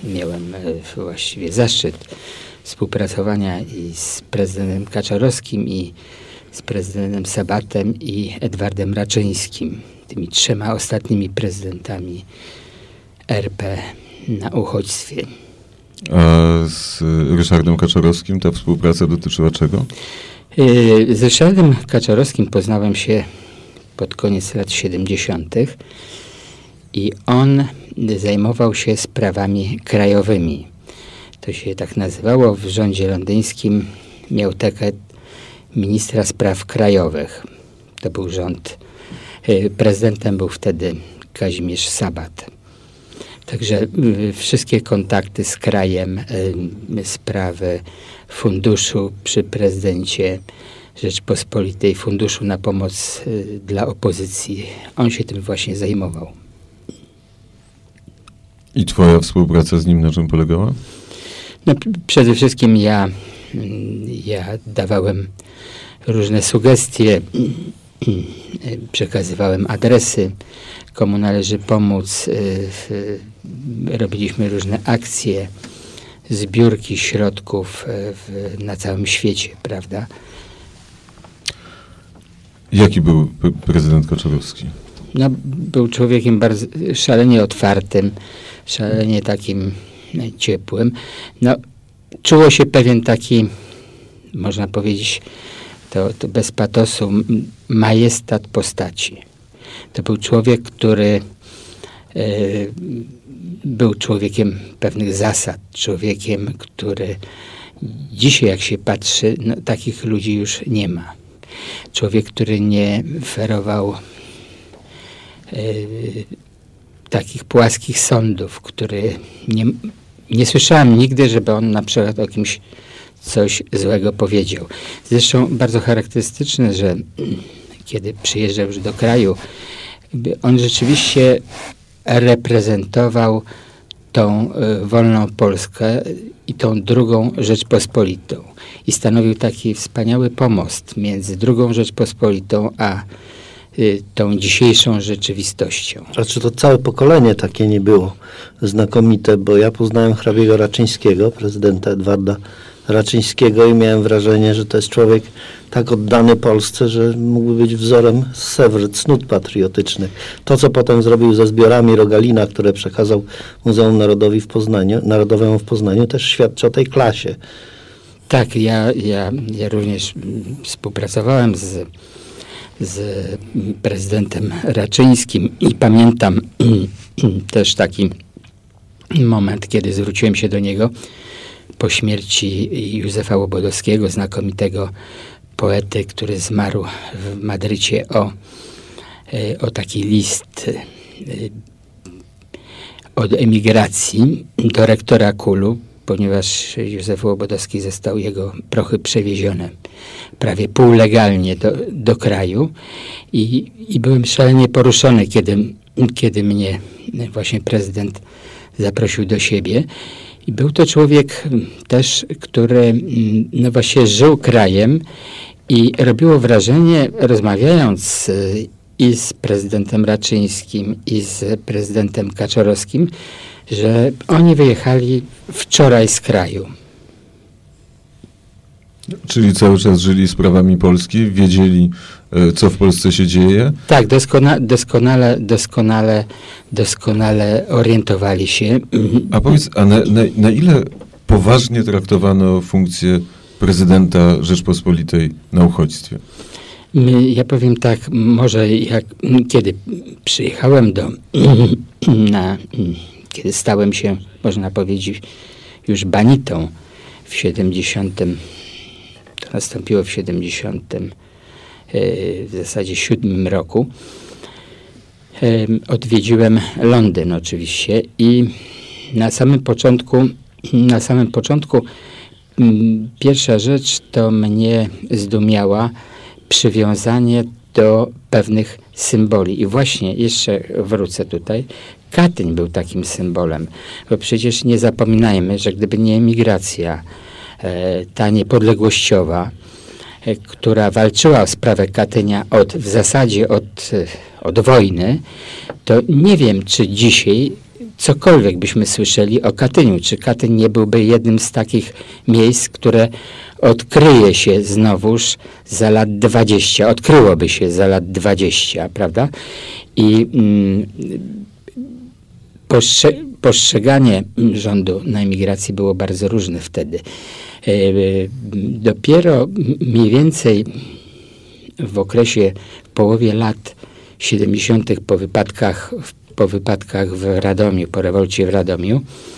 miałem właściwie zaszczyt współpracowania i z prezydentem Kaczorowskim, i z prezydentem Sabatem, i Edwardem Raczyńskim, tymi 3 ostatnimi prezydentami RP na uchodźstwie. A z Ryszardem Kaczorowskim ta współpraca dotyczyła czego? Z Ryszardem Kaczorowskim poznałem się pod koniec lat 70. i on zajmował się sprawami krajowymi. To się tak nazywało w rządzie londyńskim. Miał taką ministra spraw krajowych. To był rząd. Prezydentem był wtedy Kazimierz Sabat. Także wszystkie kontakty z krajem, sprawy funduszu przy prezydencie Rzeczpospolitej, funduszu na pomoc dla opozycji, on się tym właśnie zajmował. I twoja współpraca z nim na czym polegała? No, przede wszystkim ja dawałem różne sugestie, przekazywałem adresy, komu należy pomóc. Robiliśmy różne akcje, zbiórki środków na całym świecie, prawda? Jaki był prezydent Kaczorowski? No, był człowiekiem bardzo szalenie otwartym, szalenie takim ciepłym. No, czuło się pewien taki, można powiedzieć, to bez patosu, majestat postaci. To był człowiek, który był człowiekiem pewnych zasad, człowiekiem, który dzisiaj, jak się patrzy, no, takich ludzi już nie ma. Człowiek, który nie ferował takich płaskich sądów, który nie słyszałem nigdy, żeby on na przykład o kimś coś złego powiedział. Zresztą bardzo charakterystyczne, że kiedy przyjeżdżał już do kraju, on rzeczywiście reprezentował tą wolną Polskę i tą drugą Rzeczpospolitą. I stanowił taki wspaniały pomost między drugą Rzeczpospolitą a tą dzisiejszą rzeczywistością. Znaczy to całe pokolenie takie nie było znakomite, bo ja poznałem hrabiego Raczyńskiego, prezydenta Edwarda Raczyńskiego, i miałem wrażenie, że to jest człowiek tak oddany Polsce, że mógłby być wzorem z Sewry, cnót patriotycznych. To, co potem zrobił ze zbiorami Rogalina, które przekazał Muzeum Narodowemu w Poznaniu, też świadczy o tej klasie. Tak, ja również współpracowałem z prezydentem Raczyńskim i pamiętam też moment, kiedy zwróciłem się do niego po śmierci Józefa Łobodowskiego, znakomitego poety, który zmarł w Madrycie, o taki list od emigracji do rektora KUL-u, ponieważ Józef Łobodowski został jego prochy przewiezione prawie półlegalnie do kraju i byłem szalenie poruszony, kiedy mnie właśnie prezydent zaprosił do siebie. I był to człowiek też, który no właśnie żył krajem i robiło wrażenie, rozmawiając i z prezydentem Raczyńskim, i z prezydentem Kaczorowskim, że oni wyjechali wczoraj z kraju. Czyli cały czas żyli sprawami Polski, wiedzieli, co w Polsce się dzieje? Tak, doskonale orientowali się. A powiedz, na ile poważnie traktowano funkcję prezydenta Rzeczpospolitej na uchodźstwie? Ja powiem tak, może kiedy przyjechałem kiedy stałem się, można powiedzieć, już banitą w 70, to nastąpiło w 70, w zasadzie 7 roku, odwiedziłem Londyn oczywiście i na samym początku pierwsza rzecz to mnie zdumiała przywiązanie do pewnych symboli. I właśnie jeszcze wrócę tutaj. Katyń był takim symbolem, bo przecież nie zapominajmy, że gdyby nie emigracja, ta niepodległościowa, która walczyła o sprawę Katynia w zasadzie od wojny, to nie wiem, czy dzisiaj cokolwiek byśmy słyszeli o Katyniu. Czy Katyń nie byłby jednym z takich miejsc, które odkryje się znowuż za lat 20, odkryłoby się za lat 20, prawda? I postrzeganie rządu na emigracji było bardzo różne wtedy. Dopiero mniej więcej w okresie, w połowie lat 70. po wypadkach w Radomiu, po rewolcie w Radomiu,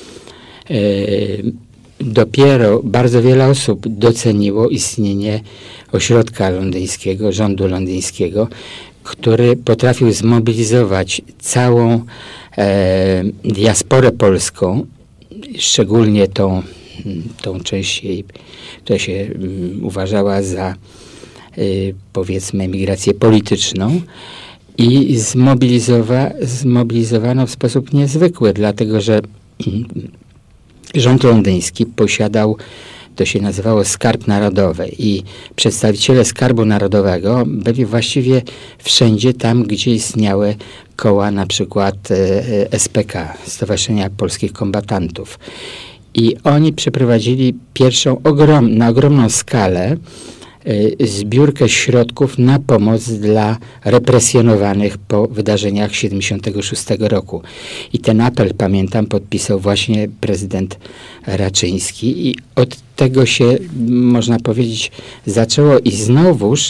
dopiero bardzo wiele osób doceniło istnienie ośrodka londyńskiego, rządu londyńskiego, który potrafił zmobilizować całą diasporę polską, szczególnie tą część jej, która się uważała za powiedzmy emigrację polityczną, i zmobilizowano w sposób niezwykły, dlatego że rząd londyński posiadał, to się nazywało Skarb Narodowy, i przedstawiciele Skarbu Narodowego byli właściwie wszędzie tam, gdzie istniały koła, na przykład SPK, Stowarzyszenia Polskich Kombatantów. I oni przeprowadzili pierwszą na ogromną skalę zbiórkę środków na pomoc dla represjonowanych po wydarzeniach 76 roku. I ten apel, pamiętam, podpisał właśnie prezydent Raczyński, i od tego się, można powiedzieć, zaczęło. I znowuż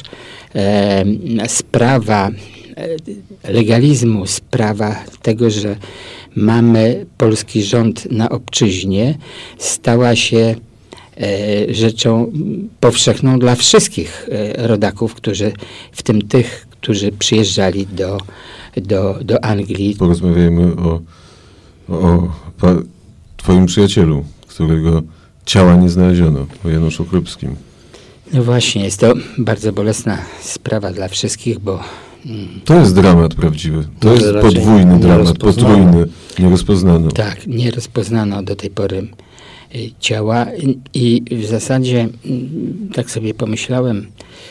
sprawa legalizmu, sprawa tego, że mamy polski rząd na obczyźnie, stała się rzeczą powszechną dla wszystkich rodaków, w tym tych, którzy przyjeżdżali do Anglii. Porozmawiajmy o twoim przyjacielu, którego ciała nie znaleziono, o Januszu Krupskim. No właśnie, jest to bardzo bolesna sprawa dla wszystkich, bo to jest dramat prawdziwy. To jest podwójny dramat, potrójny. Nie rozpoznano. Tak, nie rozpoznano do tej pory ciała, i w zasadzie tak sobie pomyślałem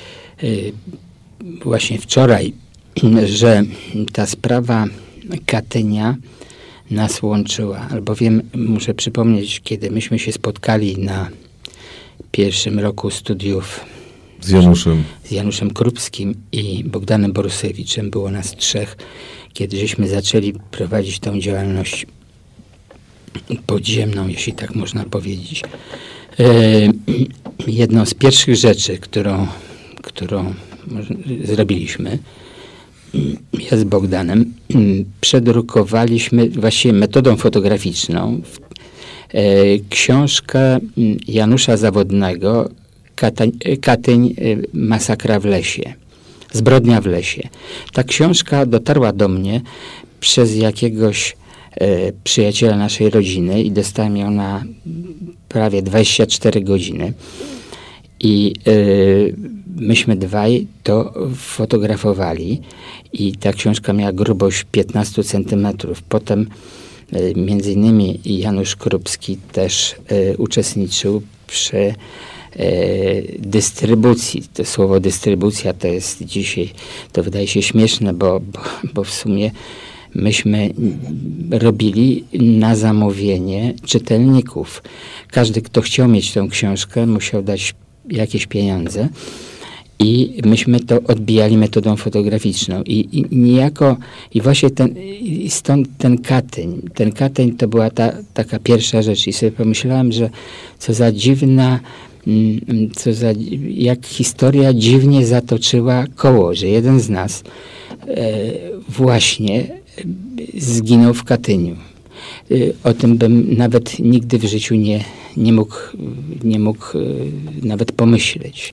właśnie wczoraj, że ta sprawa Katynia nas łączyła, albowiem muszę przypomnieć, kiedy myśmy się spotkali na pierwszym roku studiów z Januszem Krupskim i Bogdanem Borusewiczem, było nas 3, kiedy żeśmy zaczęli prowadzić tą działalność podziemną, jeśli tak można powiedzieć. Jedną z pierwszych rzeczy, którą zrobiliśmy, ja z Bogdanem, przedrukowaliśmy właściwie metodą fotograficzną książkę Janusza Zawodnego Katyń, masakra w lesie. Zbrodnia w lesie. Ta książka dotarła do mnie przez jakiegoś przyjaciela naszej rodziny i dostałem ją na prawie 24 godziny. I myśmy dwaj to fotografowali i ta książka miała grubość 15 centymetrów. Potem między innymi Janusz Krupski też uczestniczył przy dystrybucji. To słowo dystrybucja to jest dzisiaj, to wydaje się śmieszne, bo w sumie myśmy robili na zamówienie czytelników. Każdy, kto chciał mieć tę książkę, musiał dać jakieś pieniądze i myśmy to odbijali metodą fotograficzną. I niejako, i właśnie stąd ten Katyń. Ten Katyń to była taka pierwsza rzecz. I sobie pomyślałem, że jak historia dziwnie zatoczyła koło, że jeden z nas właśnie zginął w Katyniu. O tym bym nawet nigdy w życiu nie mógł nawet pomyśleć.